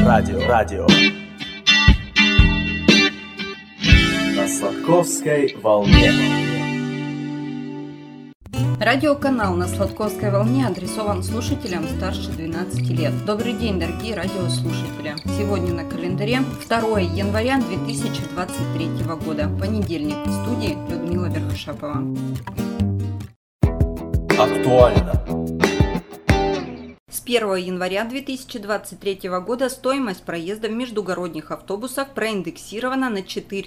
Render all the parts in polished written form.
Радио. На Сладковской волне. Радиоканал на Сладковской волне адресован слушателям старше 12 лет. Добрый день, дорогие радиослушатели! Сегодня на календаре 2 января 2023 года, понедельник. В студии Людмила Верхошапова. Актуально. С 1 января 2023 года стоимость проезда в междугородних автобусах проиндексирована на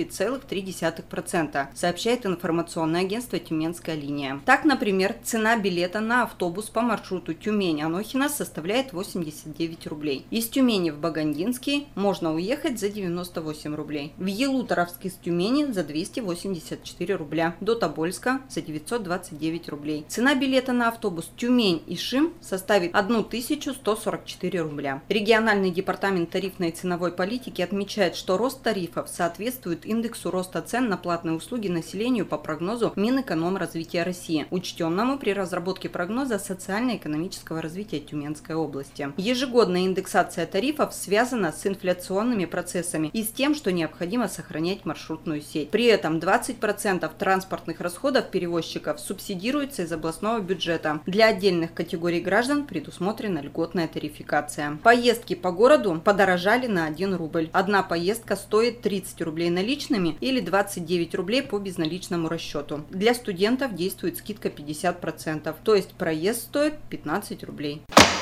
4,3%, сообщает информационное агентство «Тюменская линия». Так, например, цена билета на автобус по маршруту Тюмень-Анохина составляет 89 рублей. Из Тюмени в Багандинский можно уехать за 98 рублей. В Елуторовск из Тюмени за 284 рубля. До Тобольска за 929 рублей. Цена билета на автобус Тюмень-Ишим составит 1144 рубля. Региональный департамент тарифной и ценовой политики отмечает, что рост тарифов соответствует индексу роста цен на платные услуги населению по прогнозу Минэкономразвития России, учтенному при разработке прогноза социально-экономического развития Тюменской области. Ежегодная индексация тарифов связана с инфляционными процессами и с тем, что необходимо сохранять маршрутную сеть. При этом 20% транспортных расходов перевозчиков субсидируется из областного бюджета. Для отдельных категорий граждан предусмотрена льготная тарификация. Поездки по городу подорожали на 1 рубль. Одна поездка стоит 30 рублей наличными или 29 рублей по безналичному расчету. Для студентов действует скидка 50%, то есть проезд стоит 15 рублей.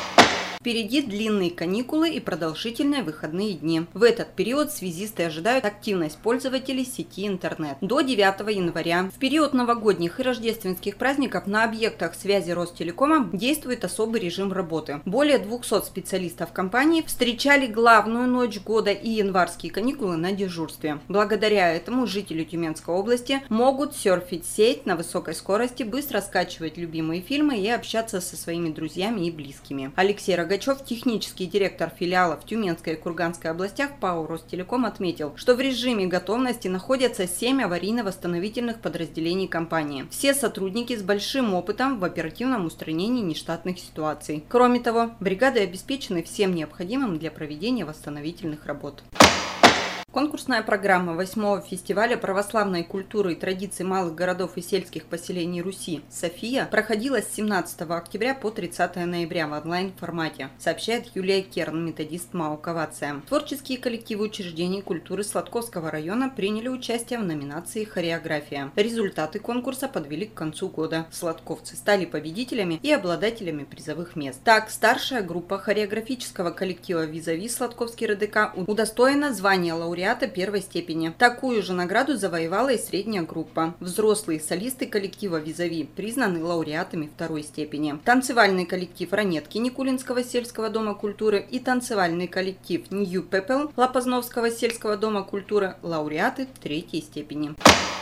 Впереди длинные каникулы и продолжительные выходные дни. В этот период связисты ожидают активность пользователей сети интернет. До 9 января, в период новогодних и рождественских праздников, на объектах связи Ростелекома действует особый режим работы. Более 200 специалистов компании встречали главную ночь года и январские каникулы на дежурстве. Благодаря этому жители Тюменской области могут серфить сеть на высокой скорости, быстро скачивать любимые фильмы и общаться со своими друзьями и близкими. Алексей Рогачев, технический директор филиала в Тюменской и Курганской областях ПАО «Ростелеком», отметил, что в режиме готовности находятся 7 аварийно-восстановительных подразделений компании. Все сотрудники с большим опытом в оперативном устранении нештатных ситуаций. Кроме того, бригады обеспечены всем необходимым для проведения восстановительных работ. Конкурсная программа 8-го фестиваля православной культуры и традиций малых городов и сельских поселений Руси «София» проходила с 17 октября по 30 ноября в онлайн-формате, сообщает Юлия Керн, методист МАО «Ковация». Творческие коллективы учреждений культуры Сладковского района приняли участие в номинации «Хореография». Результаты конкурса подвели к концу года. Сладковцы стали победителями и обладателями призовых мест. Так, старшая группа хореографического коллектива «Визави» Сладковский РДК удостоена звания лауреата первой степени. Такую же награду завоевала и средняя группа. Взрослые солисты коллектива «Визави» признаны лауреатами второй степени. Танцевальный коллектив «Ранетки» Никулинского сельского дома культуры и танцевальный коллектив «Нью Пепел» Лопазновского сельского дома культуры лауреаты третьей степени.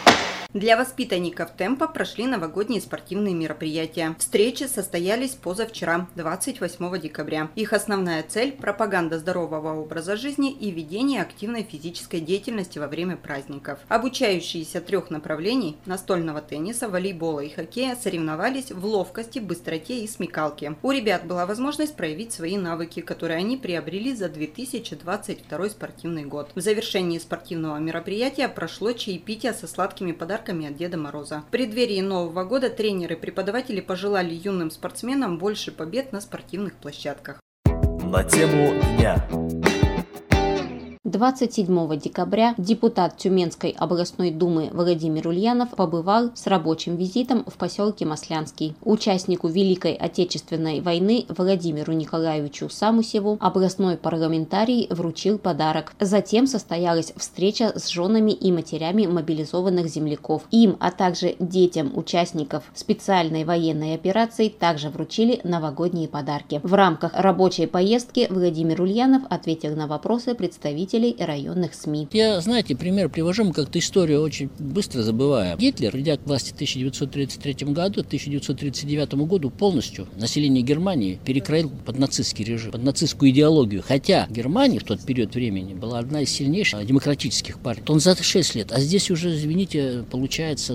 Для воспитанников темпа прошли новогодние спортивные мероприятия. Встречи состоялись позавчера, 28 декабря. Их основная цель – пропаганда здорового образа жизни и ведение активной физической деятельности во время праздников. Обучающиеся 3 направлений – настольного тенниса, волейбола и хоккея – соревновались в ловкости, быстроте и смекалке. У ребят была возможность проявить свои навыки, которые они приобрели за 2022 спортивный год. В завершении спортивного мероприятия прошло чаепитие со сладкими подарками от Деда Мороза. В преддверии Нового года тренеры и преподаватели пожелали юным спортсменам больше побед на спортивных площадках. На тему дня. 27 декабря депутат Тюменской областной думы Владимир Ульянов побывал с рабочим визитом в поселке Маслянский. Участнику Великой Отечественной войны Владимиру Николаевичу Самусеву областной парламентарий вручил подарок. Затем состоялась встреча с женами и матерями мобилизованных земляков. Им, а также детям участников специальной военной операции также вручили новогодние подарки. В рамках рабочей поездки Владимир Ульянов ответил на вопросы представителей редакцией районных СМИ. Я, знаете, пример привожу, мы как-то историю очень быстро забываем. Гитлер, придя к власти в 1933 году, в 1939 году полностью население Германии перекроил под нацистский режим, под нацистскую идеологию. Хотя Германия в тот период времени была одна из сильнейших демократических партий. Он за 6 лет, а здесь уже, извините, получается,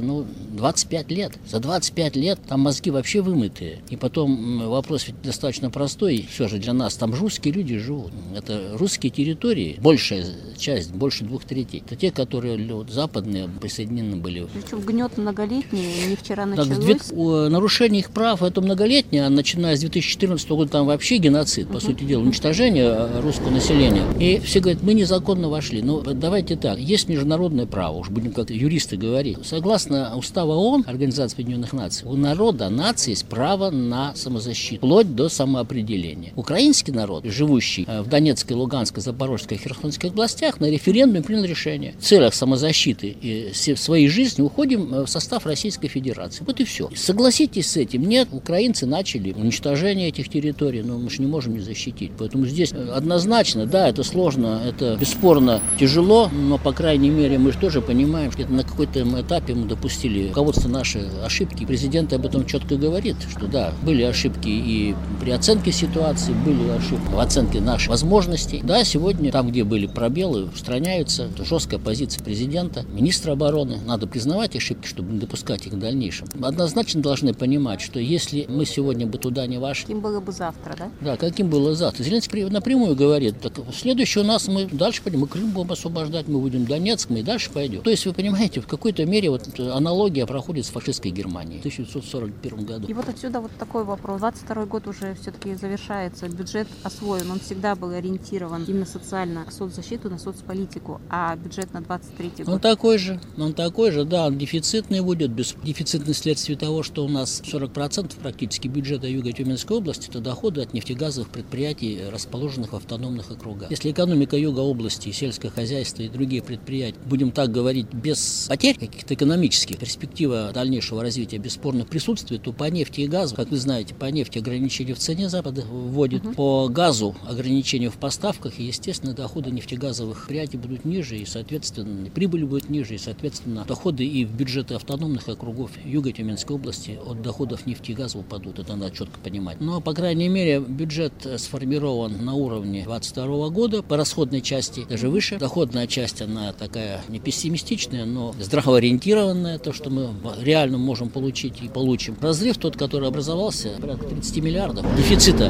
25 лет. За 25 лет там мозги вообще вымытые. И потом вопрос ведь достаточно простой. Все же для нас там русские люди живут. Это русские территории, большая часть, больше 2/3. Это те, которые западные присоединены были. Причем гнет многолетний, не вчера началось. Нарушение их прав это многолетнее, а начиная с 2014 года там вообще геноцид, по сути дела, уничтожение русского населения. И все говорят, мы незаконно вошли. Но давайте так, есть международное право, уж будем как юристы говорить. Согласно уставу ООН, Организации Объединенных Наций, у народа нации есть право на самозащиту, вплоть до самоопределения. Украинский народ, живущий в Донецкой, Луганской, Запорожской и Херсонской областях, на референдуме принял решение. В целях самозащиты и своей жизни уходим в состав Российской Федерации. Вот и все. Согласитесь с этим. Нет, украинцы начали уничтожение этих территорий, но мы же не можем не защитить. Поэтому здесь однозначно, да, это сложно, это бесспорно тяжело, но, по крайней мере, мы же тоже понимаем, что на какой-то этапе мы допустили руководство наши ошибки. Президент об этом четко говорит, что да, были ошибки и при оценке ситуации, были ошибки в оценке наших возможностей. Да, сегодня там, где были пробелы, устраняются. Это жесткая позиция президента, министра обороны. Надо признавать ошибки, чтобы не допускать их в дальнейшем. Однозначно должны понимать, что если мы сегодня бы туда не вошли... Каким было бы завтра, да? Да, каким было завтра. Зеленский напрямую говорит, так, следующий у нас мы дальше пойдем, мы Крым будем освобождать, мы будем Донецк, мы и дальше пойдем. То есть, вы понимаете, в какой-то мере вот аналогия проходит с фашистской Германией в 1941 году. И вот отсюда вот такой вопрос. 22 год уже все-таки завершается, бюджет освоен, он всегда был ориентирован именно социально, на соцзащиту, на соцполитику, а бюджет на 23 год. Он такой же, да, он дефицитный будет, дефицитный вследствие того, что у нас 40% практически бюджета Юго-Тюменской области это доходы от нефтегазовых предприятий, расположенных в автономных округах. Если экономика Юга области, сельское хозяйство и другие предприятия, будем так говорить, без потерь каких-то экономических, перспектива дальнейшего развития бесспорно присутствует, то по нефти и газу, как вы знаете, по нефти ограничения в цене Запад вводит, по газу ограничения в поставках, и, естественно, доходы нефтегазовых предприятий будут ниже, и, соответственно, прибыль будет ниже, и, соответственно, доходы и в бюджеты автономных округов Юго-Тюменской области от доходов нефти и газа упадут. Это надо четко понимать. Но, по крайней мере, бюджет сформирован на уровне 2022 года по расходной части, даже выше. Доходная часть, она такая не пессимистичная, но здравоориентированная, то, что мы реально можем получить и получим. Разрыв тот, который образовался, порядка 30 миллиардов дефицита,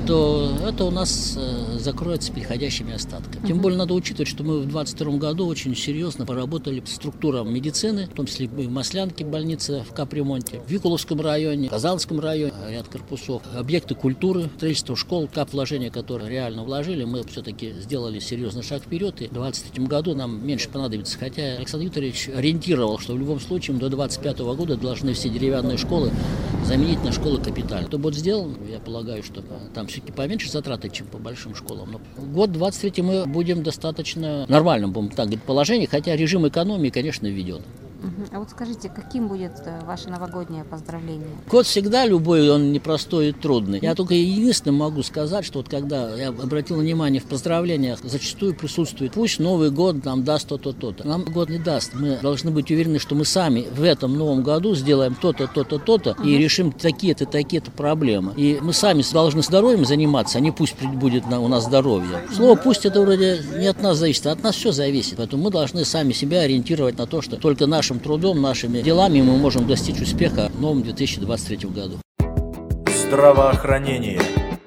то это у нас закроется переходящими остатками. Тем более надо учитывать, что мы в 2022 году очень серьезно поработали с структурами медицины, в том числе и в Маслянке больнице в капремонте, в Викуловском районе, в Казанском районе, ряд корпусов, объекты культуры, строительство школ, вложения, которые реально вложили, мы все-таки сделали серьезный шаг вперед, и в 2023 году нам меньше понадобится. Хотя Александр Викторович ориентировал, что в любом случае до 2025 года должны все деревянные школы заменить на школы капитально. Это будет сделано, я полагаю, что там все-таки поменьше затраты, чем по большим школам. Но год 23 мы будем достаточно нормальным, будем так говорить, положении, хотя режим экономии, конечно, введен. А вот скажите, каким будет ваше новогоднее поздравление? Год всегда любой, он непростой и трудный. Я только единственное могу сказать, что вот когда я обратил внимание в поздравлениях, зачастую присутствует, пусть Новый год нам даст то-то, то-то. Нам год не даст. Мы должны быть уверены, что мы сами в этом новом году сделаем то-то, то-то, то-то и решим такие-то, такие-то проблемы. И мы сами должны здоровьем заниматься, а не пусть будет у нас здоровье. Слово «пусть» это вроде не от нас зависит, а от нас все зависит. Поэтому мы должны сами себя ориентировать на то, что только нашим трудом, нашими делами мы можем достичь успеха в новом 2023 году. Здравоохранение.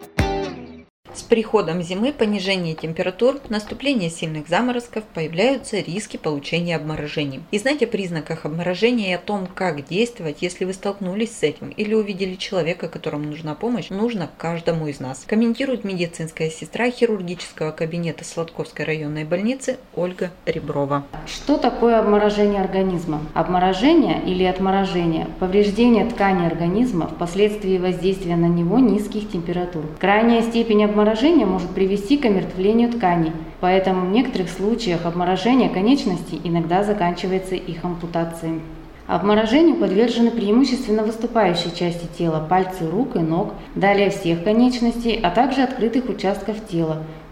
С приходом зимы, понижение температур, наступление сильных заморозков появляются риски получения обморожений. И знать о признаках обморожения и о том, как действовать, если вы столкнулись с этим или увидели человека, которому нужна помощь, нужно каждому из нас. Комментирует медицинская сестра хирургического кабинета Сладковской районной больницы Ольга Реброва. Что такое обморожение организма? Обморожение или отморожение – повреждение ткани организма впоследствии воздействия на него низких температур. Крайняя степень обморожения может привести к омертвлению тканей, поэтому в некоторых случаях обморожение конечностей иногда заканчивается их ампутацией. Обморожению подвержены преимущественно выступающие части тела, пальцы рук и ног, далее всех конечностей, а также открытых участков тела,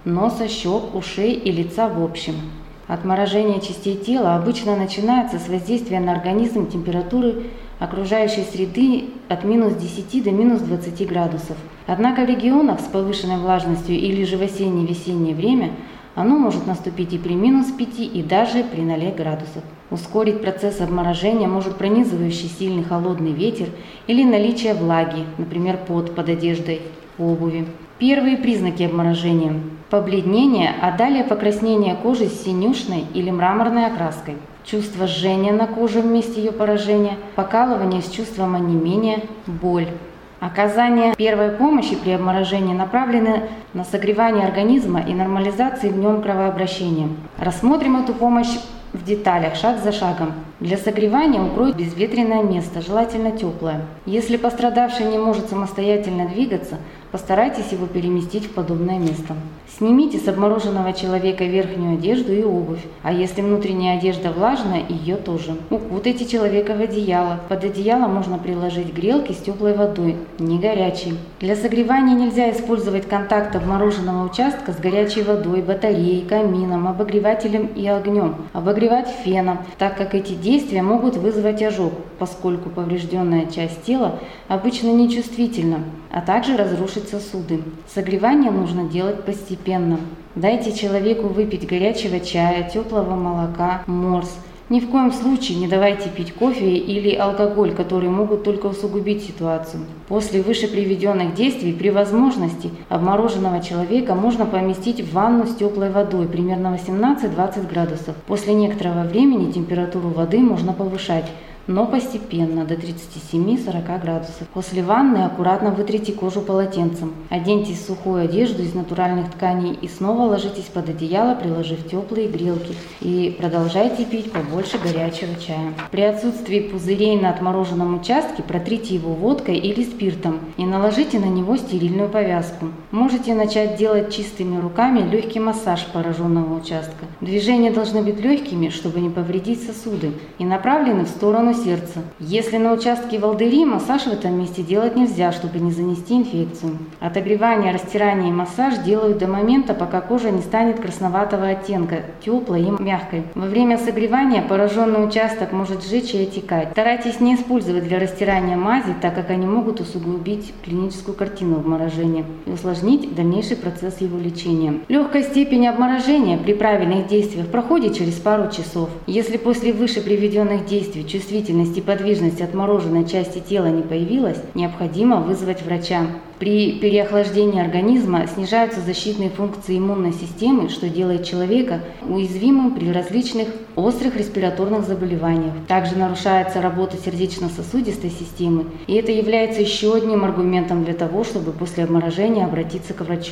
носа, щек, ушей и лица в общем. Отморожение частей тела обычно начинается с воздействия на организм температуры окружающей среды от минус 10 до минус 20 градусов. Однако в регионах с повышенной влажностью или же в осенне-весеннее время оно может наступить и при минус 5, и даже при 0 градусов. Ускорить процесс обморожения может пронизывающий сильный холодный ветер или наличие влаги, например, пот под одеждой, обуви. Первые признаки обморожения – побледнение, а далее покраснение кожи с синюшной или мраморной окраской, чувство жжения на коже в месте ее поражения, покалывание с чувством онемения, боль. Оказание первой помощи при обморожении направлено на согревание организма и нормализации в нем кровообращения. Рассмотрим эту помощь в деталях, шаг за шагом. Для согревания укройте безветренное место, желательно теплое. Если пострадавший не может самостоятельно двигаться, постарайтесь его переместить в подобное место. Снимите с обмороженного человека верхнюю одежду и обувь, а если внутренняя одежда влажная, ее тоже. Укутайте человека в одеяло. Под одеяло можно приложить грелки с теплой водой, не горячей. Для согревания нельзя использовать контакт обмороженного участка с горячей водой, батареей, камином, обогревателем и огнем. Обогревать феном, так как эти действия могут вызвать ожог, поскольку поврежденная часть тела обычно нечувствительна, а также разрушить сосуды. Согревание нужно делать постепенно. Дайте человеку выпить горячего чая, теплого молока, морс. Ни в коем случае не давайте пить кофе или алкоголь, которые могут только усугубить ситуацию. После выше приведенных действий, при возможности, обмороженного человека можно поместить в ванну с теплой водой, примерно 18-20 градусов. После некоторого времени температуру воды можно повышать, но постепенно, до 37-40 градусов. После ванны аккуратно вытрите кожу полотенцем. Оденьтесь в сухую одежду из натуральных тканей и снова ложитесь под одеяло, приложив теплые грелки. И продолжайте пить побольше горячего чая. При отсутствии пузырей на отмороженном участке протрите его водкой или спиртом и наложите на него стерильную повязку. Можете начать делать чистыми руками легкий массаж пораженного участка. Движения должны быть легкими, чтобы не повредить сосуды, и направлены в сторону сердца. Если на участке волдыри, массаж в этом месте делать нельзя, чтобы не занести инфекцию. Отогревание, растирание и массаж делают до момента, пока кожа не станет красноватого оттенка, теплой и мягкой. Во время согревания пораженный участок может жечь и отекать. Старайтесь не использовать для растирания мази, так как они могут усугубить клиническую картину обморожения и усложнить дальнейший процесс его лечения. Легкая степень обморожения при правильных действиях проходит через пару часов. Если после выше приведенных действий чувствительность и подвижность отмороженной части тела не появилась, необходимо вызвать врача. При переохлаждении организма снижаются защитные функции иммунной системы, что делает человека уязвимым при различных острых респираторных заболеваниях. Также нарушается работа сердечно-сосудистой системы, и это является еще одним аргументом для того, чтобы после обморожения обратиться к врачу.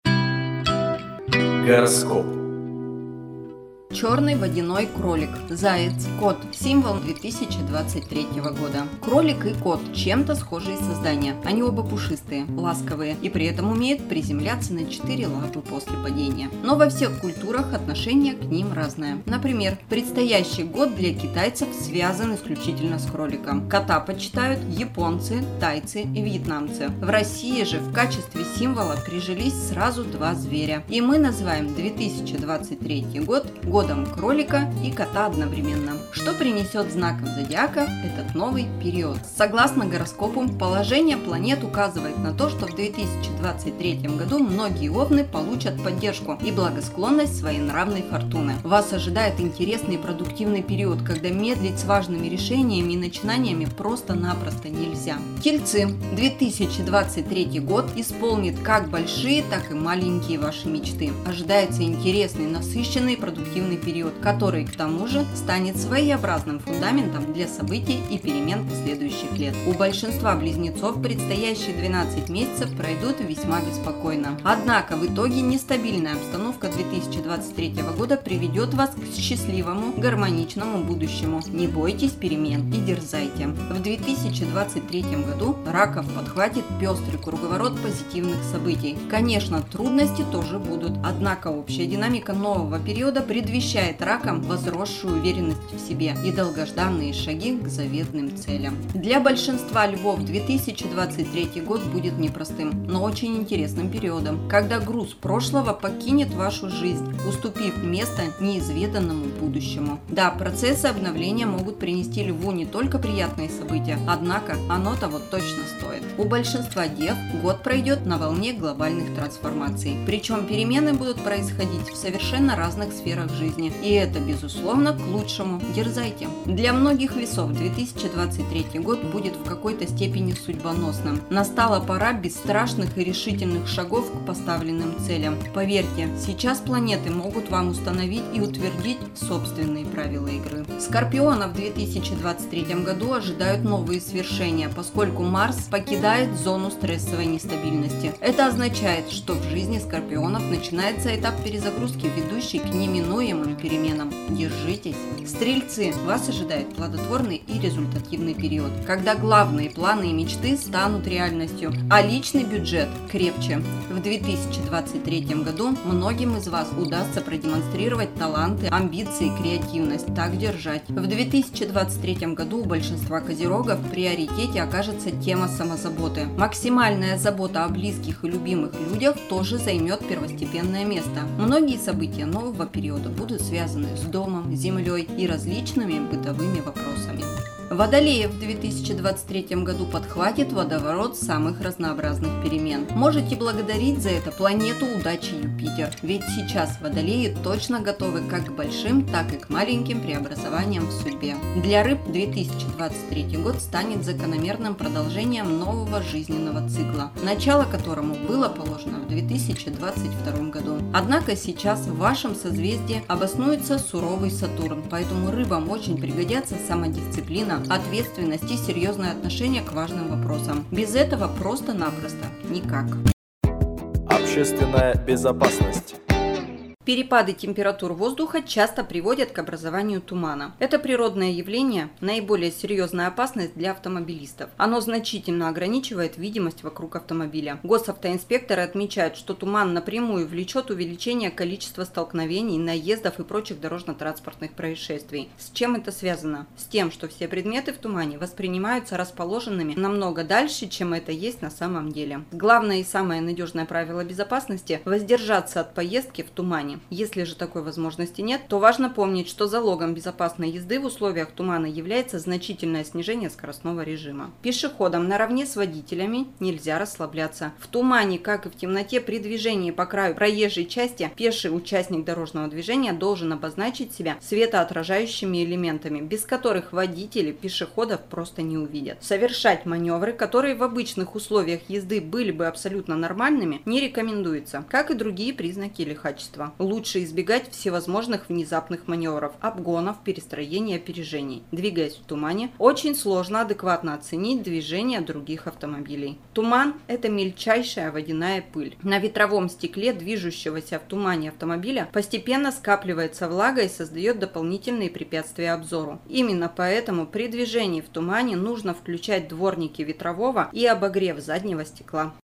Гороскоп. Черный водяной кролик, заяц, кот, символ 2023 года. Кролик и кот чем-то схожие создания. Они оба пушистые, ласковые и при этом умеют приземляться на 4 лапы после падения. Но во всех культурах отношение к ним разное. Например, предстоящий год для китайцев связан исключительно с кроликом. Кота почитают японцы, тайцы и вьетнамцы. В России же в качестве символа прижились сразу два зверя. И мы называем 2023 год годом кролика и кота одновременно. Что принесет знаком зодиака этот новый период? Согласно гороскопу, положение планет указывает на то, что в 2023 году многие овны получат поддержку и благосклонность своенравной фортуны. Вас ожидает интересный и продуктивный период, когда медлить с важными решениями и начинаниями просто-напросто нельзя. Тельцы, 2023 год исполнит как большие, так и маленькие ваши мечты. Ожидается интересный, насыщенный и продуктивный период, который, к тому же, станет своеобразным фундаментом для событий и перемен последующих лет. У большинства близнецов предстоящие 12 месяцев пройдут весьма беспокойно. Однако в итоге нестабильная обстановка 2023 года приведет вас к счастливому, гармоничному будущему. Не бойтесь перемен и дерзайте. В 2023 году раков подхватит пестрый круговорот позитивных событий. Конечно, трудности тоже будут, однако общая динамика нового периода предвещает предвещает ракам возросшую уверенность в себе и долгожданные шаги к заветным целям. Для большинства львов 2023 год будет непростым, но очень интересным периодом, когда груз прошлого покинет вашу жизнь, уступив место неизведанному будущему. Да, процессы обновления могут принести льву не только приятные события, однако оно того точно стоит. У большинства дев год пройдет на волне глобальных трансформаций, причем перемены будут происходить в совершенно разных сферах жизни, и это, безусловно, к лучшему. Дерзайте! Для многих весов 2023 год будет в какой-то степени судьбоносным. Настала пора бесстрашных и решительных шагов к поставленным целям. Поверьте, сейчас планеты могут вам установить и утвердить собственные правила игры. Скорпионов в 2023 году ожидают новые свершения, поскольку Марс покидает зону стрессовой нестабильности. Это означает, что в жизни скорпионов начинается этап перезагрузки, ведущий к неминуемым переменам. Держитесь! Стрельцы, вас ожидает плодотворный и результативный период, когда главные планы и мечты станут реальностью, а личный бюджет крепче. В 2023 году многим из вас удастся продемонстрировать таланты, амбиции, креативность. Так держать. В 2023 году у большинства козерогов в приоритете окажется тема самозаботы. Максимальная забота о близких и любимых людях тоже займет первостепенное место. Многие события нового периода будут связаны с домом, землей и различными бытовыми вопросами. Водолеев в 2023 году подхватит водоворот самых разнообразных перемен. Можете благодарить за это планету удачи Юпитер, ведь сейчас водолеи точно готовы как к большим, так и к маленьким преобразованиям в судьбе. Для рыб 2023 год станет закономерным продолжением нового жизненного цикла, начало которому было положено в 2022 году. Однако сейчас в вашем созвездии обоснуется суровый Сатурн, поэтому рыбам очень пригодятся самодисциплина, ответственность и серьезное отношение к важным вопросам. Без этого просто-напросто никак. Общественная безопасность. Перепады температур воздуха часто приводят к образованию тумана. Это природное явление – наиболее серьезная опасность для автомобилистов. Оно значительно ограничивает видимость вокруг автомобиля. Госавтоинспекторы отмечают, что туман напрямую влечет увеличение количества столкновений, наездов и прочих дорожно-транспортных происшествий. С чем это связано? С тем, что все предметы в тумане воспринимаются расположенными намного дальше, чем это есть на самом деле. Главное и самое надежное правило безопасности – воздержаться от поездки в тумане. Если же такой возможности нет, то важно помнить, что залогом безопасной езды в условиях тумана является значительное снижение скоростного режима. Пешеходам наравне с водителями нельзя расслабляться. В тумане, как и в темноте, при движении по краю проезжей части пеший участник дорожного движения должен обозначить себя светоотражающими элементами, без которых водители пешеходов просто не увидят. Совершать маневры, которые в обычных условиях езды были бы абсолютно нормальными, не рекомендуется, как и другие признаки лихачества. Лучше избегать всевозможных внезапных маневров, обгонов, перестроений, опережений. Двигаясь в тумане, очень сложно адекватно оценить движение других автомобилей. Туман – это мельчайшая водяная пыль. На ветровом стекле движущегося в тумане автомобиля постепенно скапливается влага и создает дополнительные препятствия обзору. Именно поэтому при движении в тумане нужно включать дворники ветрового и обогрев заднего стекла.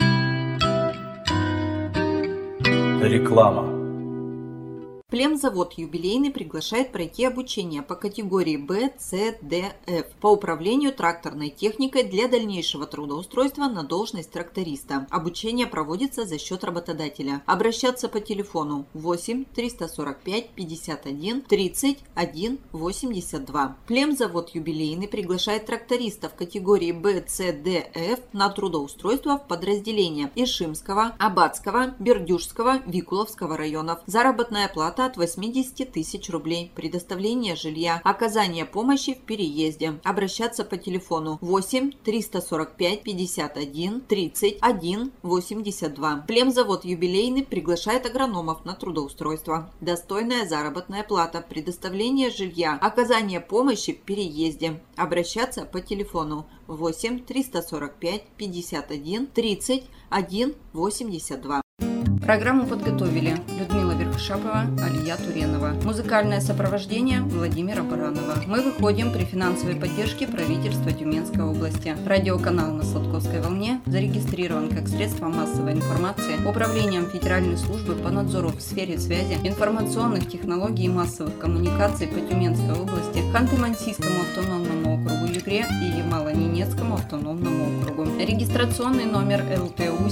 Реклама. Племзавод юбилейный приглашает пройти обучение по категории Б, С, Д, Ф по управлению тракторной техникой для дальнейшего трудоустройства на должность тракториста. Обучение проводится за счет работодателя. Обращаться по телефону 8 345 51 31 82. Племзавод юбилейный приглашает трактористов категории Б, С, Д, Ф на трудоустройство в подразделения Ишимского, Абатского, Бердюжского, Викуловского районов. Заработная плата от 80 тысяч рублей. Предоставление жилья. Оказание помощи в переезде. Обращаться по телефону 8 345 51 31 82. Племзавод юбилейный приглашает агрономов на трудоустройство. Достойная заработная плата. Предоставление жилья. Оказание помощи в переезде. Обращаться по телефону 8 345 51 31 82. Программу подготовили Людмила Верховцева Шапова, Алия Туренова. Музыкальное сопровождение Владимира Баранова. Мы выходим при финансовой поддержке правительства Тюменской области. Радиоканал на Сладковской волне зарегистрирован как средство массовой информации Управлением Федеральной службы по надзору в сфере связи, информационных технологий и массовых коммуникаций по Тюменской области, Ханты-Мансийскому автономному округу Югре и Ямало-Ненецкому автономному округу. Регистрационный номер ЛТУ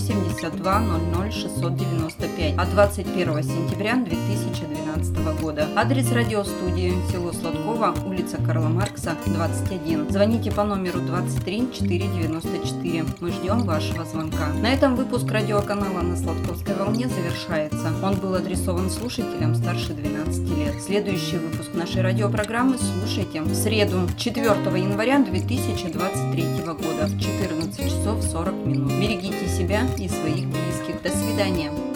7200695 от 21 сентября 2012 года. Адрес радиостудии: село Сладково, улица Карла Маркса, 21. Звоните по номеру 23 494. Мы ждем вашего звонка. На этом выпуск радиоканала на Сладковской волне завершается. Он был адресован слушателям старше 12 лет. Следующий выпуск нашей радиопрограммы слушайте в среду, 4 января 2023 года в 14 часов 40 минут. Берегите себя и своих близких. До свидания.